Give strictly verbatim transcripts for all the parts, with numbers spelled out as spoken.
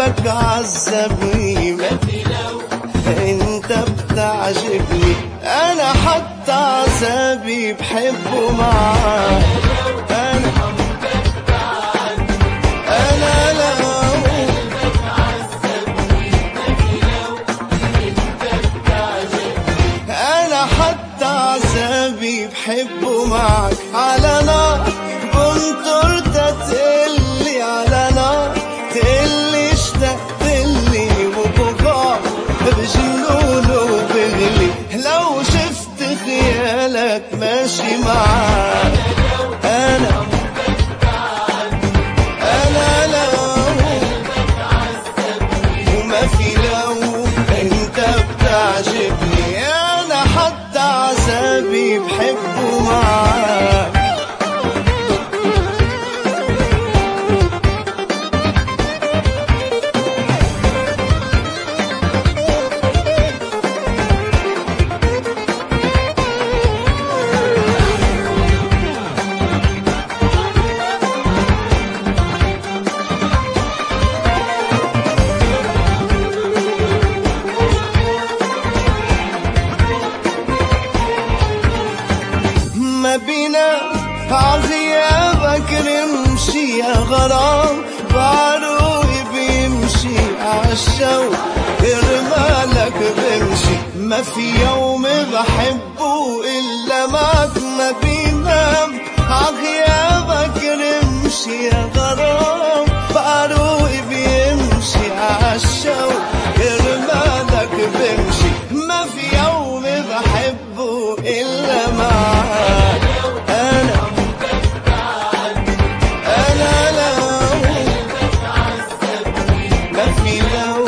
قلبك عذبني انت بتعجبني، انا حتى عذابي بحبه معاك. انا انا لو انا حتى عذابي بحبه معك. على نار بنطر تتقلي، على نار تقلي اشتقتلي، وبغار بجنون وبغلي لو شفت خيالك ماشي معاك. انا انا لو وما في لو انت بتعجبني، انا حتى عذابي بحبه معاك. ما بينا عغيابك نمشي يا غرام، بعروقي بيمشي عالشوق رمالك بمشي، ما في يوم بحبه إلا معك. ما بينا عغيابك نمشي يا غرام، بعروقي بيمشي عالشوق رمالك بمشي، ما في يوم بحبه إلا معك. أنا أنا لو ما في لو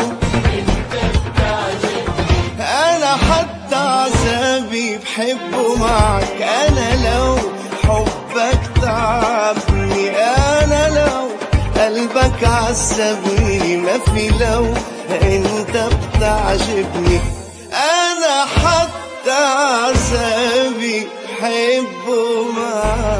أنا حتى عذابي بحبه معك. أنا لو حبك تعبني، أنا لو قلبك عذبني، ما في لو أنت بتعجبني، أنا حتى عذابي بحبه معك.